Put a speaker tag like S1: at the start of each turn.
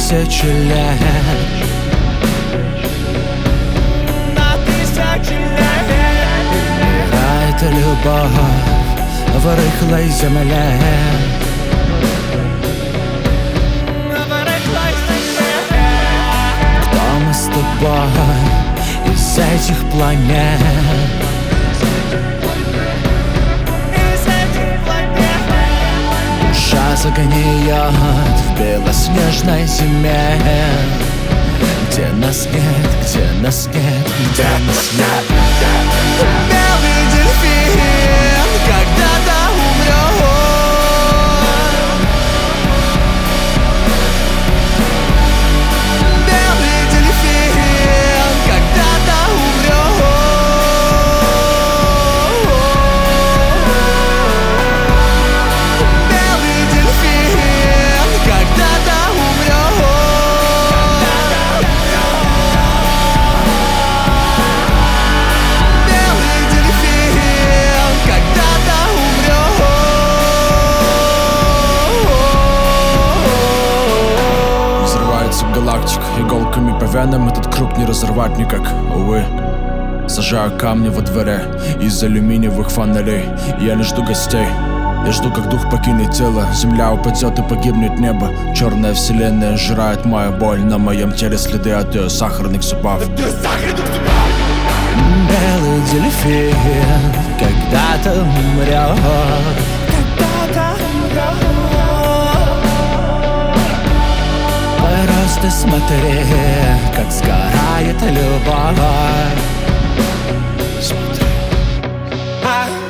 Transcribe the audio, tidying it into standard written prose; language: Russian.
S1: 1000 лет.
S2: На 1000 лет.
S1: Умирает любовь в рыхлой земле. Кто мы с тобой из этих планет? Душа загниет в белоснежной зиме. Где нас нет, где нас нет, где нас нет.
S2: Белый дельфин когда-то умрет. Белый дельфин когда-то умрет. Белый дельфин когда-то умрет. Белый дельфин когда-то умрет.
S1: Взрывается галактика иголками по венам. Этот круг не разорвать никак, увы. Сажаю камни во дворе из алюминиевых фонарей. Я не жду гостей, я жду, как дух покинет тело. Земля упадет и погибнет небо. Черная вселенная жрает мою боль. На моем теле следы от ее сахарных зубов. Белый дельфин когда-то умрет.
S2: Когда-то умрет.
S1: Просто смотри, как сгорает любовь. Смотри.